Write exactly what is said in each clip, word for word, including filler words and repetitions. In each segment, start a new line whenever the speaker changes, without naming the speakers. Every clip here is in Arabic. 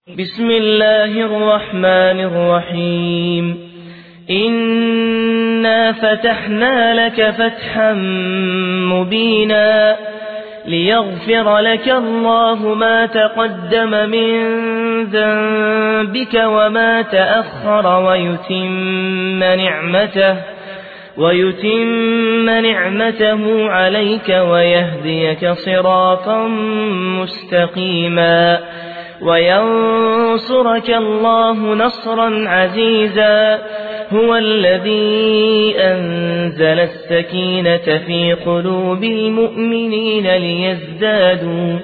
بسم الله الرحمن الرحيم إنا فتحنا لك فتحا مبينا ليغفر لك الله ما تقدم من ذنبك وما تأخر ويتم نعمته ويتم نعمته عليك ويهديك صراطا مستقيما وينصرك الله نصرا عزيزا هو الذي أنزل السكينة في قلوب المؤمنين ليزدادوا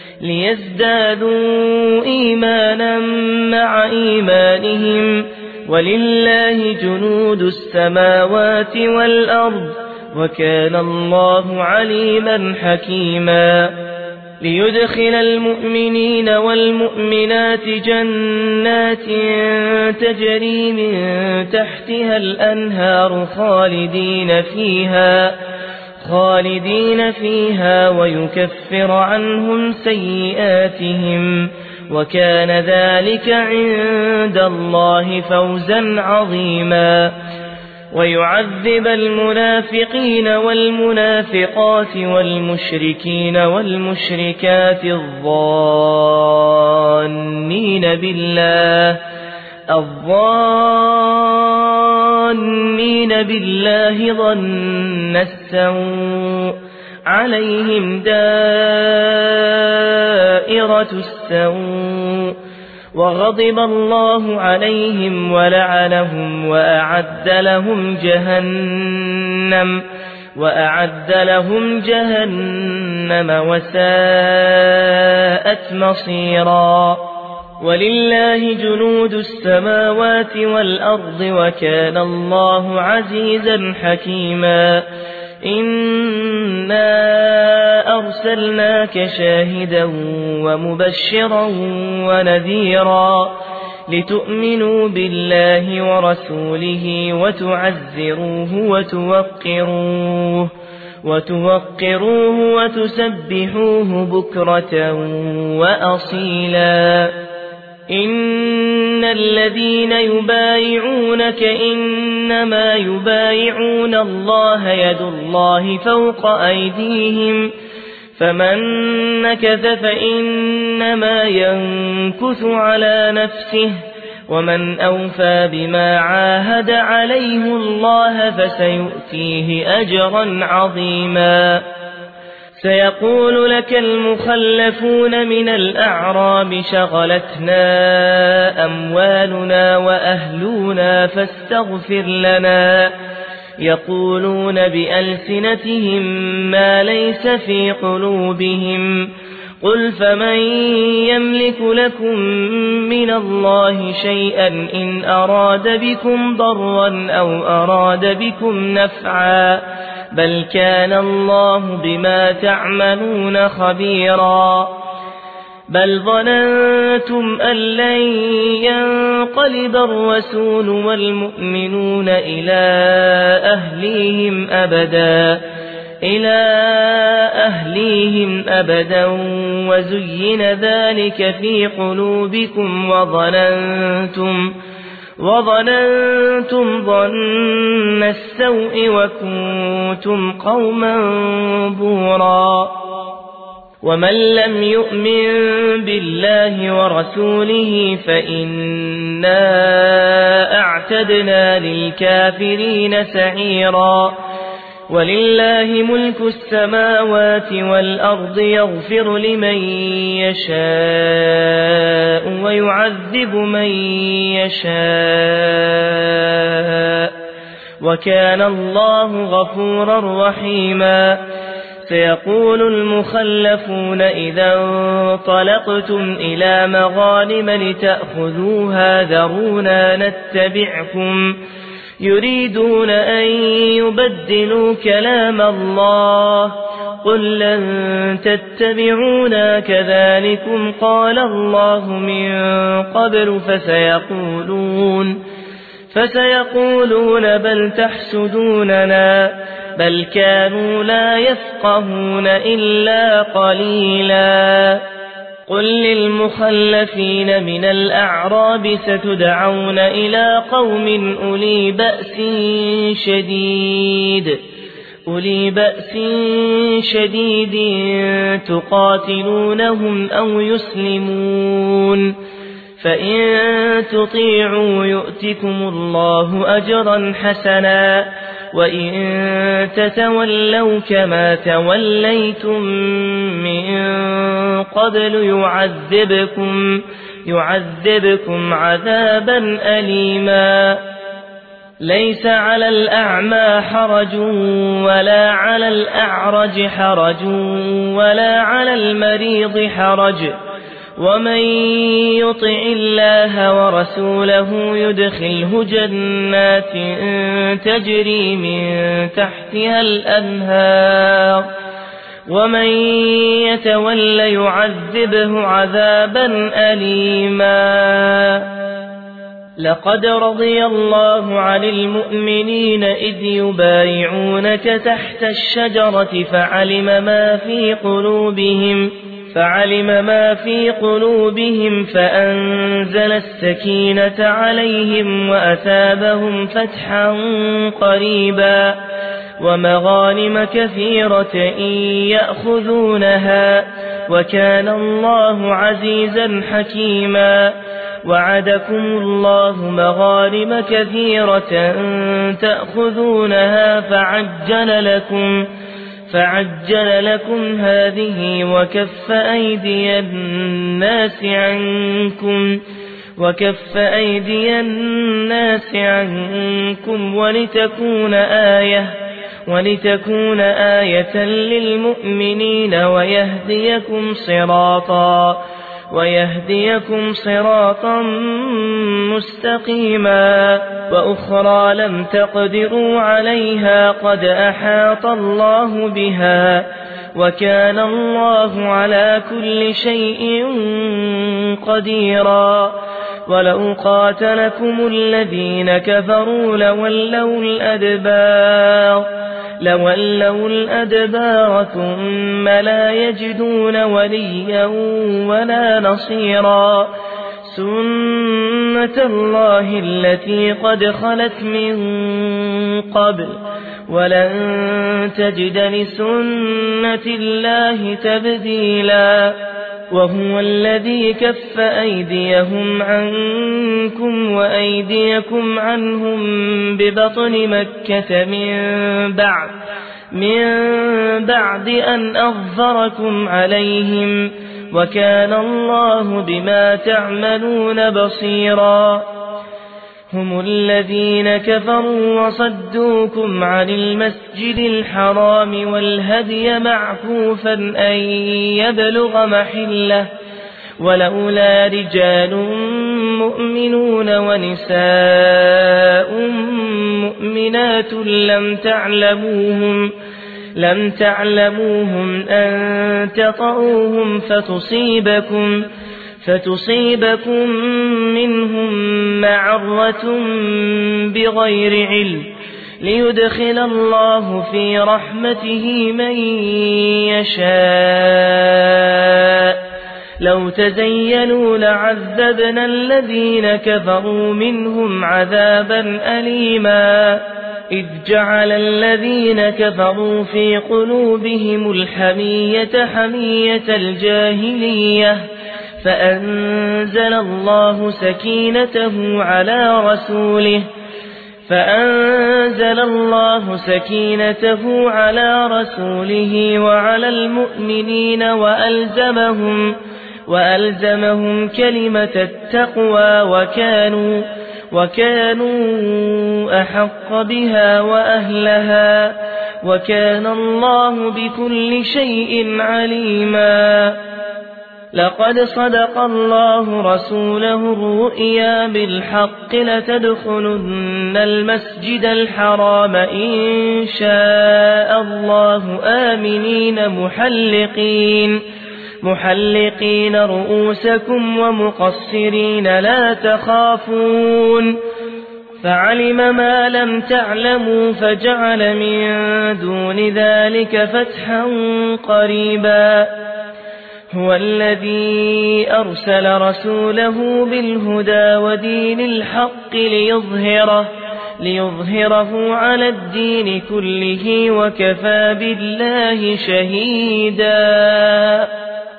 ليزدادوا إيمانا مع إيمانهم ولله جنود السماوات والأرض وكان الله عليما حكيما ليدخل المؤمنين والمؤمنات جنات تجري من تحتها الأنهار خالدين فيها خالدين فيها ويكفر عنهم سيئاتهم وكان ذلك عند الله فوزا عظيما ويعذب المنافقين والمنافقات والمشركين والمشركات الظانين بالله الظانين بالله ظن السوء عليهم دائرة السوء وغضب الله عليهم ولعنهم وأعد لهم جهنم وأعد لهم جهنم وساءت مصيرا ولله جنود السماوات والأرض وكان الله عزيزا حكيما إنا أرسلناك شاهدا ومبشرا ونذيرا لتؤمنوا بالله ورسوله وتعزروه وتوقروه وتوقروه وتسبحوه بكرة وأصيلا إن الذين يبايعونك إنما يبايعون الله يد الله فوق أيديهم فمن نكث فإنما ينكث على نفسه ومن أوفى بما عاهد عليه الله فسيؤتيه أجرا عظيما سيقول لك المخلفون من الأعراب شغلتنا أموالنا وأهلنا فاستغفر لنا يقولون بألسنتهم ما ليس في قلوبهم قل فمن يملك لكم من الله شيئا إن أراد بكم ضرا أو أراد بكم نفعا بل كان الله بما تعملون خبيرا بل ظننتم أن لن ينقلب الرسول والمؤمنون إلى أهليهم أبدا إلى أهليهم أبدا وزين ذلك في قلوبكم وظننتم وظننتم ظن السوء وكنتم قوما بورا ومن لم يؤمن بالله ورسوله فإنا أعتدنا للكافرين سعيرا ولله ملك السماوات والأرض يغفر لمن يشاء ويعذب من يشاء وكان الله غفورا رحيما سيقول المخلفون إذا انطلقتم إلى مغانم لتأخذوها ذرونا نتبعكم يريدون أن يبدلوا كلام الله قل لن تتبعونا كذلكم قال الله من قبل فسيقولون فسيقولون بل تحسدوننا بل كانوا لا يفقهون إلا قليلا قل للمخلفين من الأعراب ستدعون إلى قوم أولي بأس شديد أولي بأس شديد تقاتلونهم أو يسلمون فإن تطيعوا يؤتكم الله أجرا حسنا وإن تتولوا كما توليتم من قبل يعذبكم يعذبكم عذابا أليما ليس على الأعمى حرج ولا على الأعرج حرج ولا على المريض حرج ومن يطع الله ورسوله يدخله جنات تجري من تحتها الأنهار ومن يتول يعذبه عذابا أليما لقد رضي الله عن المؤمنين إذ يبايعونك تحت الشجرة فعلم ما في قلوبهم فعلم ما في قلوبهم فأنزل السكينة عليهم وأثابهم فتحا قريبا ومغانم كثيرة يأخذونها وكان الله عزيزا حكيما وعدكم الله مغانم كثيرة تأخذونها فعجل لكم فعجل لكم هذه وكف أيدي الناس عنكم وكف أيدي الناس عنكم ولتكون آية ولتكون آية للمؤمنين ويهديكم صراطا ويهديكم صراطا مستقيما وأخرى لم تقدروا عليها قد أحاط الله بها وكان الله على كل شيء قديرا ولو قاتلكم الذين كفروا لولوا الأدبار لولوا الأدبار ثم لا يجدون وليا ولا نصيرا سنة الله التي قد خلت من قبل ولن تجد لسنة الله تبديلا وهو الذي كف أيديهم عنكم وأيديكم عنهم ببطن مكة من بعد من بعد أن أظفركم عليهم وكان الله بما تعملون بصيرا هم الذين كفروا وصدوكم عن المسجد الحرام والهدي معكوفا أن يبلغ محله ولولا رجال مؤمنون ونساء مؤمنات لم تعلموهم لم تعلموهم أن تطؤوهم فتصيبكم فتصيبكم منهم معرة بغير علم ليدخل الله في رحمته من يشاء لو تزينوا لعذبنا الذين كفروا منهم عذابا أليما إذ جعل الذين كفروا في قلوبهم الحمية حمية الجاهلية فأنزل الله سكينته على رسوله فأنزل الله سكينته على رسوله وعلى المؤمنين وألزمهم وألزمهم كلمة التقوى وكانوا وكانوا أحق بها وأهلها وكان الله بكل شيء عليما لقد صدق الله رسوله الرؤيا بالحق لتدخلن المسجد الحرام إن شاء الله آمنين محلقين محلقين رؤوسكم ومقصرين لا تخافون فعلم ما لم تعلموا فجعل من دون ذلك فتحا قريبا هو الذي أرسل رسوله بالهدى ودين الحق ليظهره, ليظهره على الدين كله وكفى بالله شهيدا.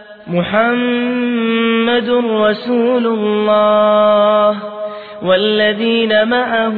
محمد رسول الله والذين معه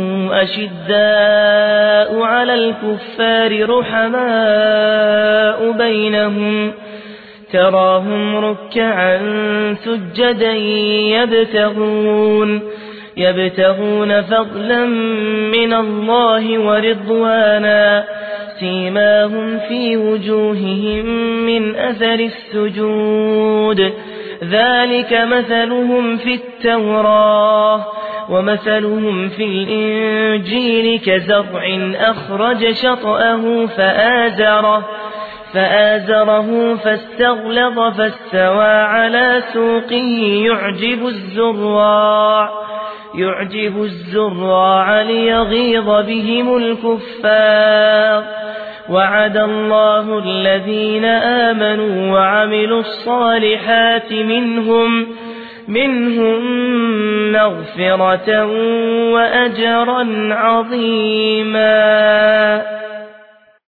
أشداء على الكفار رحماء بينهم تراهم ركعا سجدا يبتغون, يبتغون فضلا من الله ورضوانا سيماهم في وجوههم من أثر السجود ذلك مثلهم في التوراة ومثلهم في الإنجيل كزرع أخرج شطأه فآزره, فآزره فاستغلظ فاستوى على سوقه يعجب الزراع, يعجب الزراع ليغيظ بهم الكفار. وعد الله الذين آمنوا وعملوا الصالحات منهم, منهم مغفرة وأجرا عظيما.